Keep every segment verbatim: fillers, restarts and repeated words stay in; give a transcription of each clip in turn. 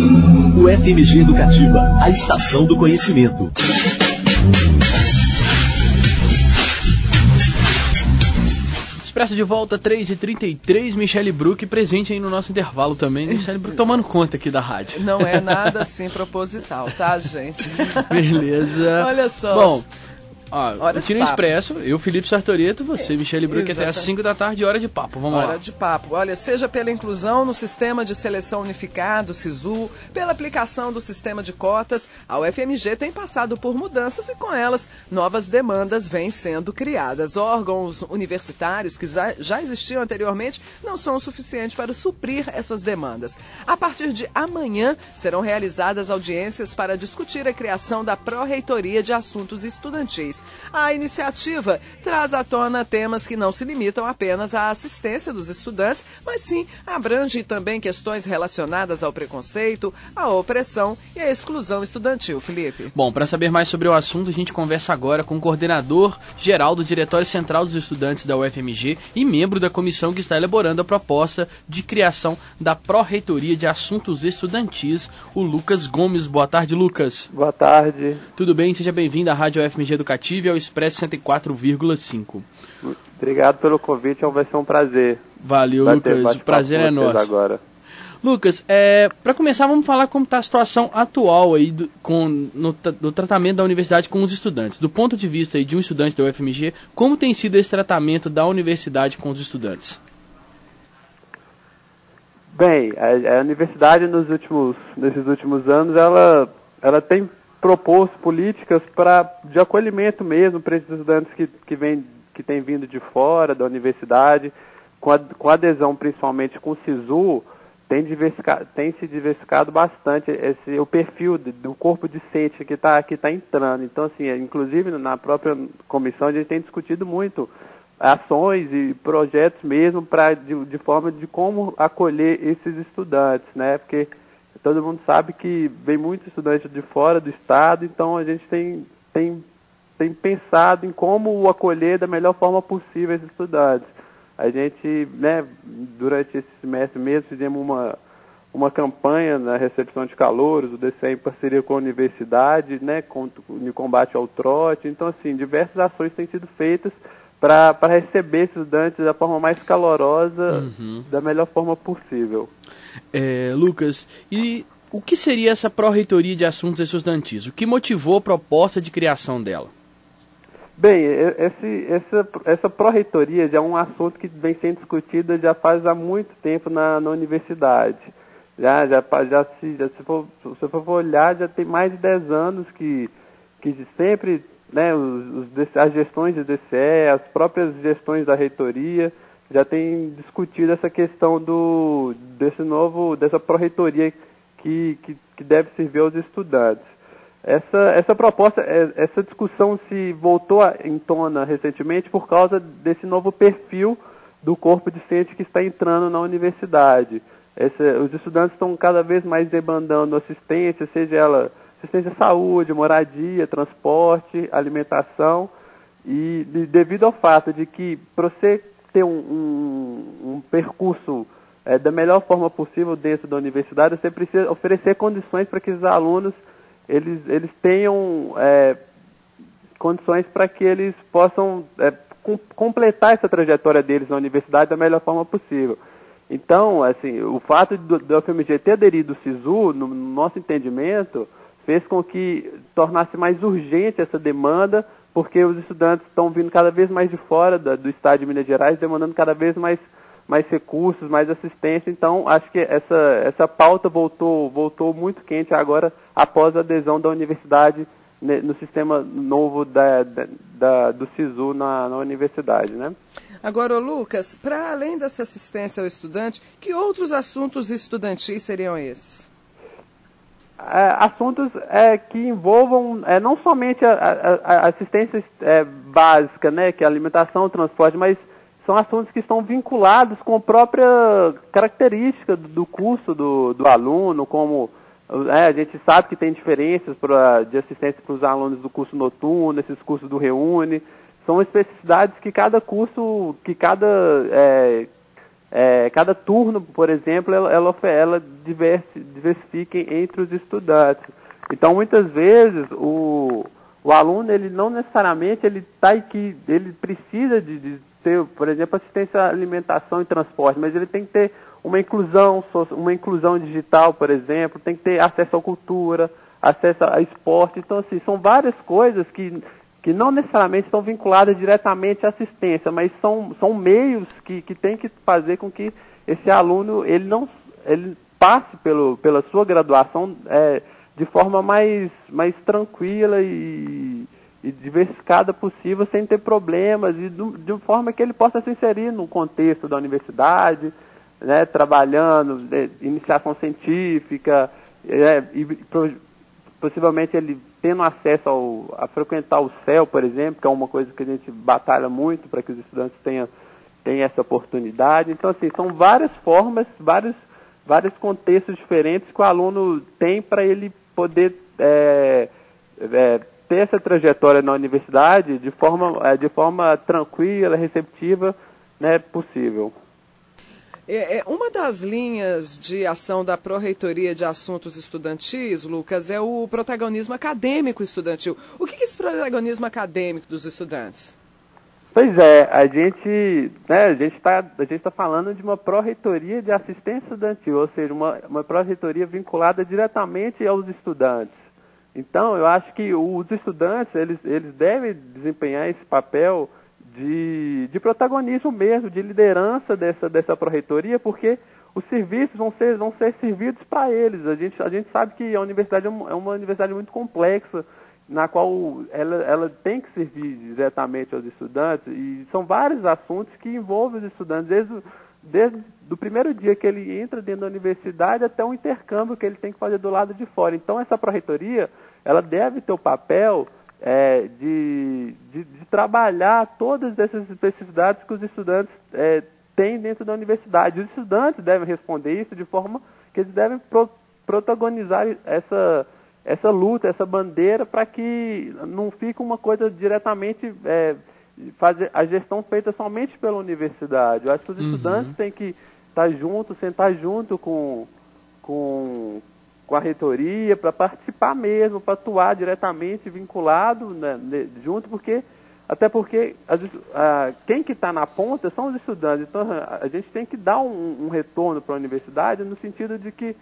U F M G Educativa, a estação do conhecimento. Expresso de volta, três e trinta e três, Michele Bruck presente aí no nosso intervalo também. Michele Bruck tomando conta aqui da rádio. Não é nada assim proposital, tá, gente? Beleza. Olha só. Bom, ó, Rotina Expresso, eu, Felipe Sartoreto, você, Michele Bruck, até às cinco da tarde, hora de papo. Vamos hora lá. Hora de papo. Olha, seja pela inclusão no Sistema de Seleção Unificado, SISU, pela aplicação do sistema de cotas, a U F M G tem passado por mudanças e, com elas, novas demandas vêm sendo criadas. Órgãos universitários que já, já existiam anteriormente não são o suficiente para suprir essas demandas. A partir de amanhã, serão realizadas audiências para discutir a criação da Pró-Reitoria de Assuntos Estudantis. A iniciativa traz à tona temas que não se limitam apenas à assistência dos estudantes, mas sim abrange também questões relacionadas ao preconceito, à opressão e à exclusão estudantil. Felipe. Bom, para saber mais sobre o assunto, a gente conversa agora com o coordenador geral do Diretório Central dos Estudantes da U F M G e membro da comissão que está elaborando a proposta de criação da Pró-Reitoria de Assuntos Estudantis, o Lucas Gomes. Boa tarde, Lucas. Boa tarde. Tudo bem? Seja bem-vindo à Rádio U F M G Educativa e ao Expresso cento e quatro vírgula cinco. Obrigado pelo convite, vai ser um prazer. Valeu, Lucas, o prazer é nosso. Agora. Lucas, é, para começar, vamos falar como está a situação atual aí do, com, no, do tratamento da universidade com os estudantes. Do ponto de vista aí de um estudante da U F M G, como tem sido esse tratamento da universidade com os estudantes? Bem, a, a universidade nos últimos, nesses últimos anos, ela, ela tem proposto políticas pra, de acolhimento mesmo para esses estudantes que, que, vem, que têm vindo de fora da universidade, com, a, com adesão principalmente com o SISU, tem, tem se diversificado bastante esse, o perfil do, do corpo discente que está que tá entrando. Então, assim, inclusive na própria comissão a gente tem discutido muito ações e projetos mesmo pra, de, de forma de como acolher esses estudantes, né? Porque todo mundo sabe que vem muitos estudantes de fora do estado, então a gente tem, tem, tem pensado em como acolher da melhor forma possível esses estudantes. A gente, né, durante esse semestre mesmo, fizemos uma, uma campanha na recepção de calouros, o D C E em parceria com a universidade, né, com, no combate ao trote. Então, assim, diversas ações têm sido feitas para receber esses estudantes da forma mais calorosa, uhum. da melhor forma possível. É, Lucas, e o que seria essa Pró-Reitoria de Assuntos Estudantis? O que motivou a proposta de criação dela? Bem, esse, essa, essa Pró-Reitoria já é um assunto que vem sendo discutido já faz há muito tempo na, na universidade. Já, já, já, se, já se, for, se você for olhar, já tem mais de dez anos que, que sempre, né, os, os, as gestões do D C E, as próprias gestões da reitoria, já tem discutido essa questão do, desse novo, dessa pró-reitoria que, que, que deve servir aos estudantes. Essa, essa proposta, essa discussão se voltou em tona recentemente por causa desse novo perfil do corpo discente que está entrando na universidade. Esse, os estudantes estão cada vez mais demandando assistência, seja ela assistência à saúde, moradia, transporte, alimentação, e de, devido ao fato de que para você ter um, um, um percurso é, da melhor forma possível dentro da universidade, você precisa oferecer condições para que os alunos eles, eles tenham é, condições para que eles possam é, com, completar essa trajetória deles na universidade da melhor forma possível. Então, assim, o fato do, do U F M G ter aderido ao SISU, no, no nosso entendimento, fez com que tornasse mais urgente essa demanda, porque os estudantes estão vindo cada vez mais de fora da, do estado de Minas Gerais, demandando cada vez mais, mais recursos, mais assistência. Então, acho que essa, essa pauta voltou, voltou muito quente agora, após a adesão da universidade né, no sistema novo da, da, da, do SISU na, na universidade, né? Agora, Lucas, para além dessa assistência ao estudante, que outros assuntos estudantis seriam esses? É, assuntos é, que envolvam é, não somente a, a, a assistência é, básica, né, que é a alimentação, o transporte, mas são assuntos que estão vinculados com a própria característica do, do curso do, do aluno, como é, a gente sabe que tem diferenças pra, de assistência para os alunos do curso noturno, esses cursos do Reúne, são especificidades que cada curso, que cada, é, é, cada turno, por exemplo, ela, ela, ela diversi, diversifica entre os estudantes. Então, muitas vezes, o, o aluno, ele não necessariamente ele tá aqui, ele precisa de, de ter, por exemplo, assistência à alimentação e transporte, mas ele tem que ter uma inclusão, uma inclusão digital, por exemplo, tem que ter acesso à cultura, acesso a esporte. Então, assim, são várias coisas que, que não necessariamente estão vinculadas diretamente à assistência, mas são, são meios que, que tem que fazer com que esse aluno ele não, ele passe pelo, pela sua graduação é, de forma mais, mais tranquila e, e diversificada possível, sem ter problemas, e do, de forma que ele possa se inserir no contexto da universidade, né, trabalhando, é, iniciação científica, é, e pro, possivelmente ele tendo acesso ao, a frequentar o C E L, por exemplo, que é uma coisa que a gente batalha muito para que os estudantes tenham, tenham essa oportunidade. Então, assim, são várias formas, vários, vários contextos diferentes que o aluno tem para ele poder é, é, ter essa trajetória na universidade de forma, é, de forma tranquila, receptiva, né, possível. É, uma das linhas de ação da Pró-Reitoria de Assuntos Estudantis, Lucas, é o protagonismo acadêmico estudantil. O que é esse protagonismo acadêmico dos estudantes? Pois é, a gente né, a gente está a gente tá falando de uma Pró-Reitoria de Assistência Estudantil, ou seja, uma, uma Pró-Reitoria vinculada diretamente aos estudantes. Então, eu acho que os estudantes, eles, eles devem desempenhar esse papel De, de protagonismo mesmo, de liderança dessa, dessa pró-reitoria, porque os serviços vão ser, vão ser servidos para eles. A gente, a gente sabe que a universidade é uma, é uma universidade muito complexa, na qual ela, ela tem que servir diretamente aos estudantes, e são vários assuntos que envolvem os estudantes, desde, desde o primeiro dia que ele entra dentro da universidade até o intercâmbio que ele tem que fazer do lado de fora. Então, essa pró-reitoria, ela deve ter o papel É, de, de, de trabalhar todas essas especificidades que os estudantes é, têm dentro da universidade. Os estudantes devem responder isso de forma que eles devem pro, protagonizar essa, essa luta, essa bandeira, para que não fique uma coisa diretamente, é, fazer a gestão feita somente pela universidade. Eu acho que os uhum. estudantes têm que estar juntos, sentar junto com... com com a reitoria, para participar mesmo, para atuar diretamente vinculado, né, junto, porque, até porque as, a, quem que está na ponta são os estudantes. Então, a, a gente tem que dar um, um retorno para a universidade no sentido de que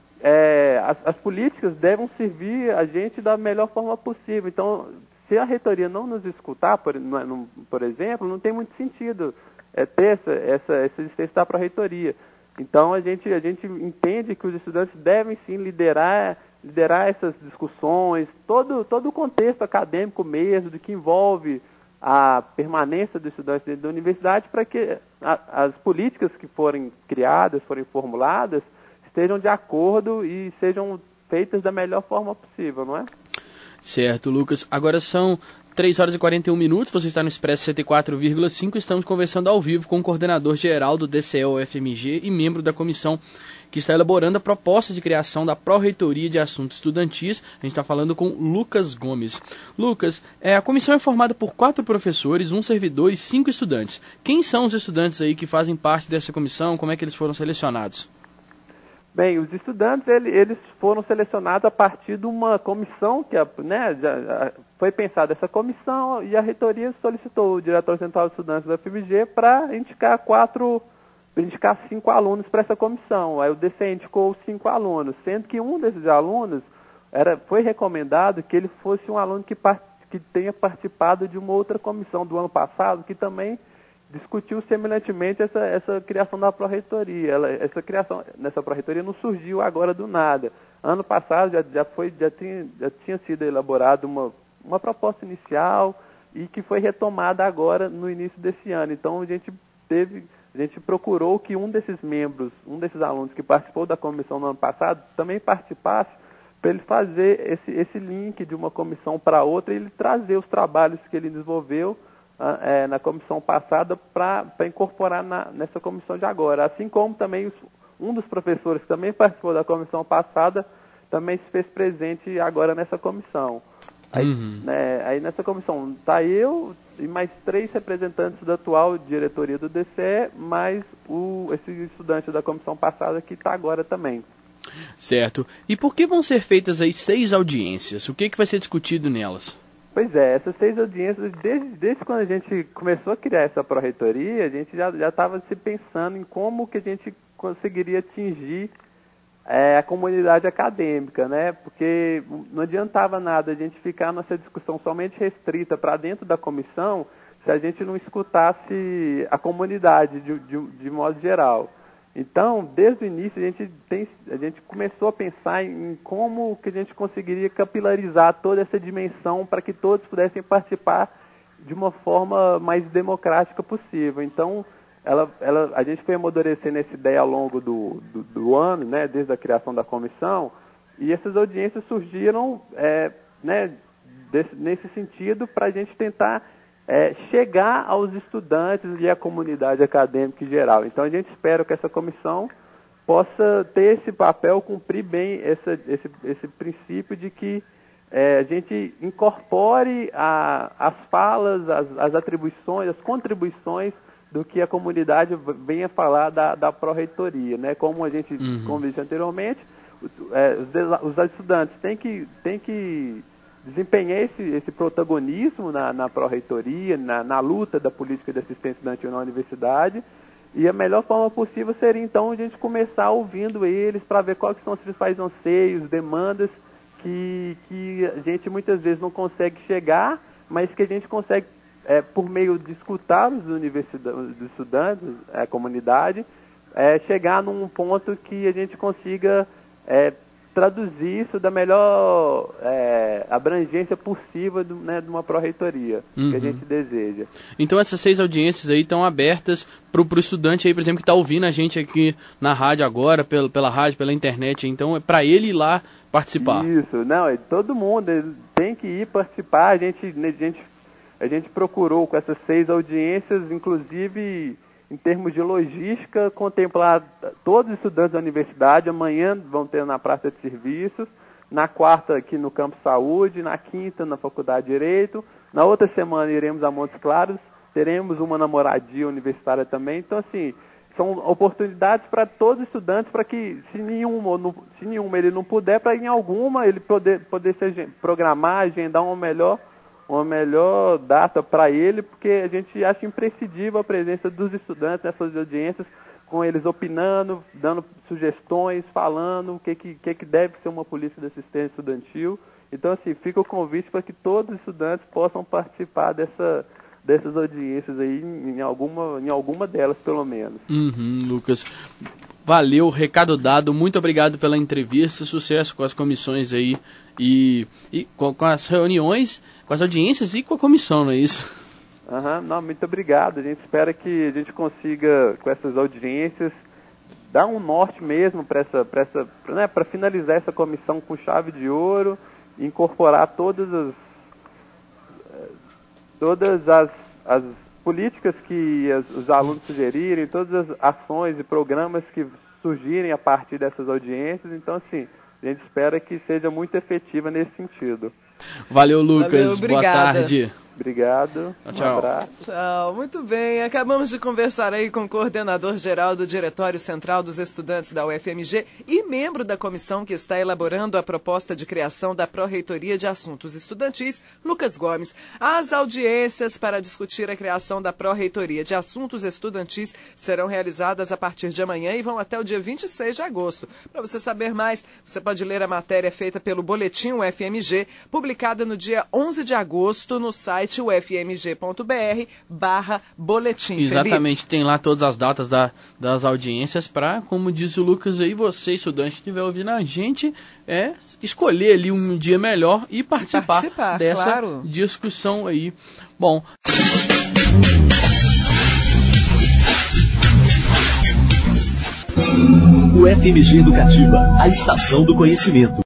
é, as, as políticas devem servir a gente da melhor forma possível. Então, se a reitoria não nos escutar, por, não, por exemplo, não tem muito sentido é, ter essa, essa, essa existência para a reitoria. Então, a gente, a gente entende que os estudantes devem, sim, liderar, liderar essas discussões, todo, todo o contexto acadêmico mesmo, de que envolve a permanência dos estudantes dentro da universidade, para que a, as políticas que forem criadas, forem formuladas, estejam de acordo e sejam feitas da melhor forma possível, não é? Certo, Lucas. Agora são três horas e quarenta e um minutos, você está no Expresso cento e quatro vírgula cinco, estamos conversando ao vivo com o coordenador-geral do D C E U F M G e membro da comissão que está elaborando a proposta de criação da Pró-Reitoria de Assuntos Estudantis. A gente está falando com Lucas Gomes. Lucas, é, a comissão é formada por quatro professores, um servidor e cinco estudantes. Quem são os estudantes aí que fazem parte dessa comissão? Como é que eles foram selecionados? Bem, os estudantes eles foram selecionados a partir de uma comissão que né, já foi pensada essa comissão, e a reitoria solicitou o diretor central de estudantes do F M G para indicar quatro, indicar cinco alunos para essa comissão. Aí o D C E indicou cinco alunos, sendo que um desses alunos era, foi recomendado que ele fosse um aluno que, part, que tenha participado de uma outra comissão do ano passado, que também discutiu semelhantemente essa, essa criação da pró-reitoria. Ela, essa criação nessa pró-reitoria não surgiu agora do nada. Ano passado já, já, foi, já, tinha, já tinha sido elaborada uma, uma proposta inicial e que foi retomada agora no início desse ano. Então a gente teve, a gente procurou que um desses membros, um desses alunos que participou da comissão no ano passado, também participasse, para ele fazer esse, esse link de uma comissão para outra e ele trazer os trabalhos que ele desenvolveu É, na comissão passada para incorporar na, nessa comissão de agora. Assim como também os, um dos professores que também participou da comissão passada também se fez presente agora nessa comissão. Aí, uhum. né, aí nessa comissão está eu, e mais três representantes da atual diretoria do D C E, mais o, esse estudante da comissão passada que está agora também. Certo. E por que vão ser feitas aí seis audiências? O que, que vai ser discutido nelas? Pois é, essas seis audiências, desde, desde quando a gente começou a criar essa pró-reitoria, a gente já estava se pensando em como que a gente conseguiria atingir é, a comunidade acadêmica, né? Porque não adiantava nada a gente ficar nessa discussão somente restrita para dentro da comissão se a gente não escutasse a comunidade de, de, de modo geral. Então, desde o início, a gente, tem, a gente começou a pensar em como que a gente conseguiria capilarizar toda essa dimensão para que todos pudessem participar de uma forma mais democrática possível. Então, ela, ela, a gente foi amadurecendo essa ideia ao longo do, do, do ano, né, desde a criação da comissão, e essas audiências surgiram é, né, desse, nesse sentido para a gente tentar É, chegar aos estudantes e à comunidade acadêmica em geral. Então a gente espera que essa comissão possa ter esse papel, cumprir bem essa, esse, esse princípio de que é, a gente incorpore a, as falas, as, as atribuições, as contribuições do que a comunidade venha falar da, da pró-reitoria, né? Como a gente, uhum. como disse anteriormente, é, os, os estudantes têm que, têm que desempenhar esse, esse protagonismo na, na pró-reitoria, na, na luta da política de assistência estudantil na universidade, e a melhor forma possível seria, então, a gente começar ouvindo eles para ver quais são os principais anseios, demandas que, que a gente muitas vezes não consegue chegar, mas que a gente consegue, é, por meio de escutar os, os estudantes, a comunidade, é, chegar num ponto que a gente consiga é, traduzir isso da melhor é, abrangência possível do, né, de uma pró-reitoria, uhum. que a gente deseja. Então essas seis audiências aí estão abertas para o estudante aí, por exemplo, que está ouvindo a gente aqui na rádio agora, pela, pela rádio, pela internet, então é para ele ir lá participar. Isso, não, é, todo mundo tem que ir participar, a gente, a gente, a gente procurou com essas seis audiências, inclusive em termos de logística, contemplar todos os estudantes da universidade. Amanhã vão ter na Praça de Serviços, na quarta aqui no Campo Saúde, na quinta na Faculdade de Direito, na outra semana iremos a Montes Claros, teremos uma na moradia universitária também. Então, assim, são oportunidades para todos os estudantes, para que, se nenhuma, não, se nenhuma ele não puder, para em alguma ele poder, poder se programar, agendar uma melhor uma melhor data para ele, porque a gente acha imprescindível a presença dos estudantes nessas audiências, com eles opinando, dando sugestões, falando o que, que, que, que deve ser uma política de assistência estudantil. Então, assim, fica o convite para que todos os estudantes possam participar dessa, dessas audiências aí, em alguma, em alguma delas, pelo menos. Uhum, Lucas. Valeu, recado dado, muito obrigado pela entrevista, sucesso com as comissões aí e, e com, com as reuniões, com as audiências e com a comissão, não é isso? Uhum, não, muito obrigado. A gente espera que a gente consiga, com essas audiências, dar um norte mesmo para essa, para essa, né, para finalizar essa comissão com chave de ouro, incorporar todas as, todas as, as políticas que as, os alunos sugerirem, todas as ações e programas que surgirem a partir dessas audiências. Então, assim, a gente espera que seja muito efetiva nesse sentido. Valeu, Lucas. Valeu, boa tarde. Obrigado. Tchau. Um abraço. Tchau. Muito bem. Acabamos de conversar aí com o coordenador-geral do Diretório Central dos Estudantes da U F M G e membro da comissão que está elaborando a proposta de criação da Pró-Reitoria de Assuntos Estudantis, Lucas Gomes. As audiências para discutir a criação da Pró-Reitoria de Assuntos Estudantis serão realizadas a partir de amanhã e vão até o dia vinte e seis de agosto. Para você saber mais, você pode ler a matéria feita pelo Boletim U F M G, publicada no dia onze de agosto no site u f m g ponto b r barra boletim. Exatamente, Felipe. Tem lá todas as datas da, das audiências para, como disse o Lucas aí, você, estudante que estiver ouvindo a gente, é escolher ali um dia melhor e participar, e participar dessa claro. discussão aí. Bom... U F M G Educativa, a estação do conhecimento.